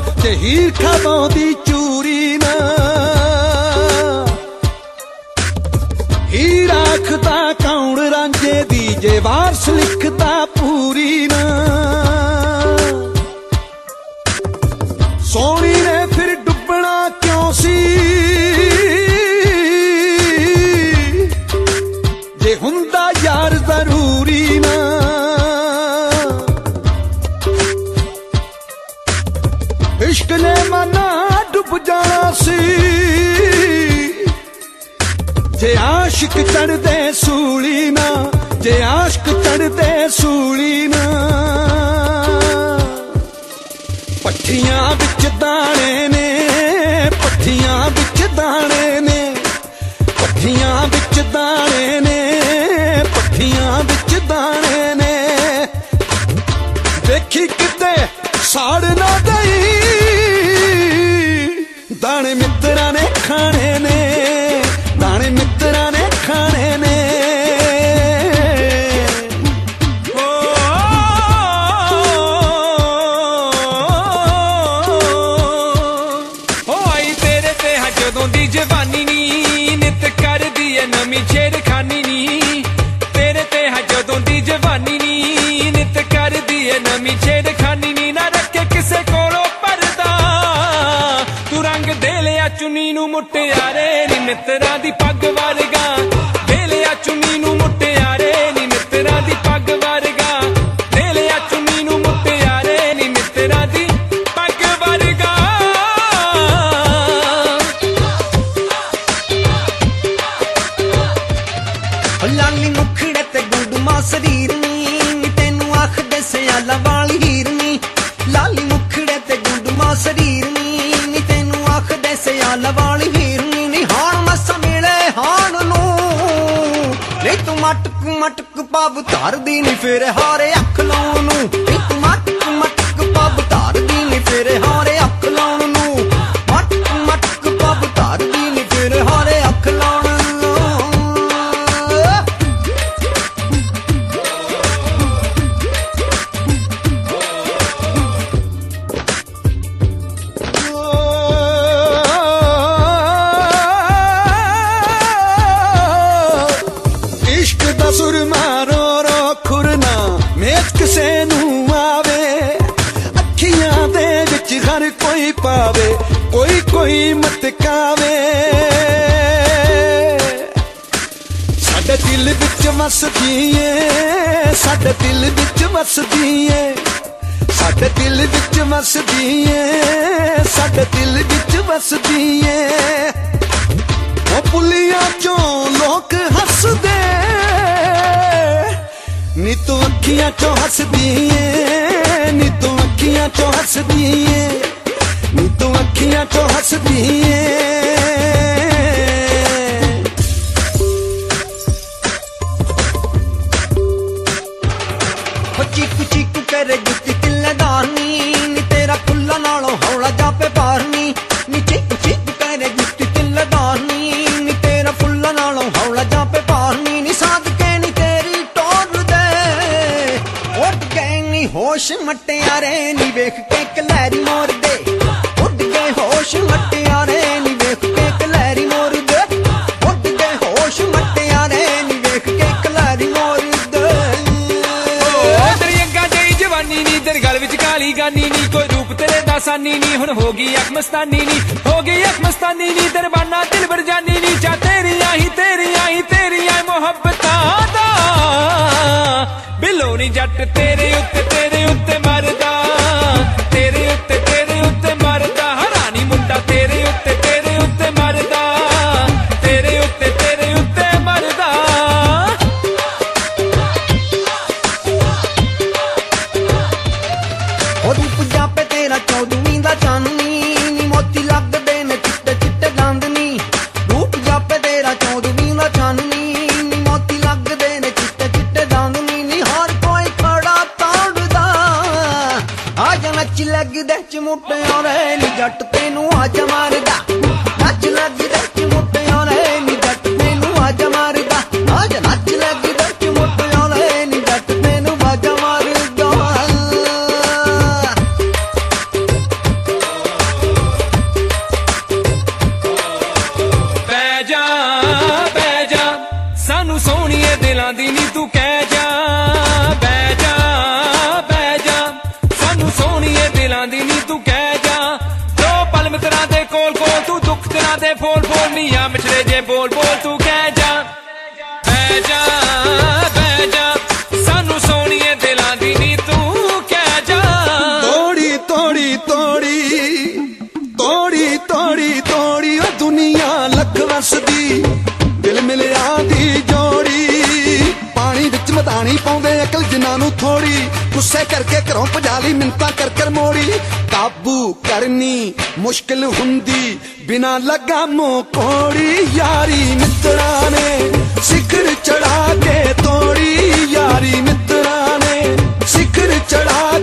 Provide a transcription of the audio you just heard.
ते हीर खावाउंदी चूरी ना हीर आखदा कौन रांझे दी जे वारस लिखदा पूरी ना सोनी ने फिर डुबना क्यों सी जे हुंदा यार जरूरी ना इश्क ने मना डुब जाना सी जे आशिक चढ़दे सूली ना जे आशिक चढ़दे सूली ना पट्ठियां विच दाने ने पट्ठियां विच दाने ने पट्ठियां विच दाने ने पट्ठियां विच दाने ने देखी किते साड़ ना दई दाने मित्रा ने खाने ने दाने मित्रा ने खाने ने जवानी नी नित कर दी है नमी छेड़खानी नी तेरे ते है जदों दी जवानी नी नित कर दी है नमी छेड़खानी नी ना रखे किसे कोलों पर्दा तू रंग दे लिया चुनी नू मुटियारे नी मित्रा दी पग वर्गा दे लिया चुनी नू मुटियारे नी मित्रा दी पग वर्गा दे लिया चुनी नू मुटियारे नी मित्रा दी पग वर्गा लाली मुखड़े ते गुडमा शरीर नी तेनू आखदे सियाला वाली हीर नी लाली मुखड़े ते गुडमा शरीर नी तेनू आखदे सियाला वाली हीर नी हाण मसा मिले हाण नू नहीं तू मटक मटक पब धर दी नी फिर हारे अख लाउण नू नहीं तू मटक मटक पब धर दी नी फिर हारे अख लाउण नू मटक मटक पब धर दी नी फिर हारे अख लाउण सुर मारो रो खुरना मेच किसे नू आवे अखियां दे विच हर कोई पावे कोई कोई मतकावे साडे दिल विच वसदी ऐ साडे दिल विच वसदी ऐ साडे दिल विच वसदी ऐ साडे दिल विच वसदी ऐ ओ पुलियां चों लोक हसदे नी तू अखियां चो हसदी ऐ नी तू अखियां चो हसदी ऐ नी तू अखियां चो हसदी ऐ चीकू चीकू करे जुत्ती किल्लेदारनी नी तेरा फुल्ला नालों हौला जापे पारनी नी चीकू चीकू करे जुत्ती किल्लेदारनी नी तेरा फुल्ला नालों हौला जापे पारनी नी साध के नी तेरी टोर दे उड़ गए नी होश मटियारे नी वेख के कलैरी मोर दे उड़ गए होश मटियारे नी वेख के कलैरी मोर दे उड़ गए होश मटियारे नी वेख के कलैरी मोर दे जवानी नी तेरे गल विच काली गानी नी कोई रूप तेरे दासानी नी हुण हो गई अख मस्तानी नी हो गई अख मस्तानी नी तेरे बाना दिल भर जानी नी चा तेरी आई मोहब्बतां दा बिलो नी जट तेरे उत्ते मरदा तेरे उत्ते मरदा हरानी मुंडा तेरे उत्ते मरदा तेरे उत्ते मरदा रूप जापे तेरा 14वीं दा चांदनी नी मोती लगदे ने चिट्टे चिट्टे चांदनी रूप जापे तेरा 14वीं दा चांदनी नी मोती लगदे ने चिट्टे चिट्टे चांदनी नी हर कोई खड़ा ताड़दा आज नच लगदे चमुटियां रे नी जट तेनू आज मारदा नच लगदे चमुटियां रे नी जट तेनू आज मारदा आज नच लगदे चमुटियां रे नी जट तेनू आज मारदा ਫੋਲ ਫੋਲ ਨੀ ਆ ਮਿੱਠੜੇ ਜੇ ਬੋਲ ਬੋਲ ਤੂੰ ਕਹਿ ਜਾ ਬਹਿ ਜਾ ਬਹਿ ਜਾ ਸਾਨੂੰ ਸੋਹਣੀਏ ਦਿਲਾਂ ਦੀ ਨੀ ਤੂੰ ਕਹਿ ਜਾ ਤੋੜੀ ਤੋੜੀ ਤੋੜੀ ਤੋੜੀ ਤੋੜੀ ਤੋੜੀ ਉਹ ਦੁਨੀਆ ਲੱਖ ਵਸਦੀ ਦਿਲ ਮਿਲਿਆ ਦੀ ਜੋੜੀ ਪਾਣੀ ਵਿੱਚ ਮਧਾਣੀ ਪਾਉਂਦੇ ਅਕਲ ਜਿਨ੍ਹਾਂ ਨੂੰ ਥੋੜੀ ਗੁੱਸੇ ਕਰਕੇ ਘਰੋਂ ਭਜਾ ਲਈ ਮਿੰਤਾਂ ਕਰ ਕਰ ਮੋੜੀ ਕਾਬੂ ਕਰਨੀ ਮੁਸ਼ਕਿਲ ਹੁੰਦੀ ਬਿਨਾ ਲਗਾਮੋਂ ਕੋੜੀ ਯਾਰੀ ਮਿੱਤਰਾਂ ਨੇ ਸਿਖਰ ਚੜਾ ਕੇ ਤੋੜੀ ਯਾਰੀ ਮਿੱਤਰਾਂ ਨੇ ਸਿਖਰ ਚੜਾ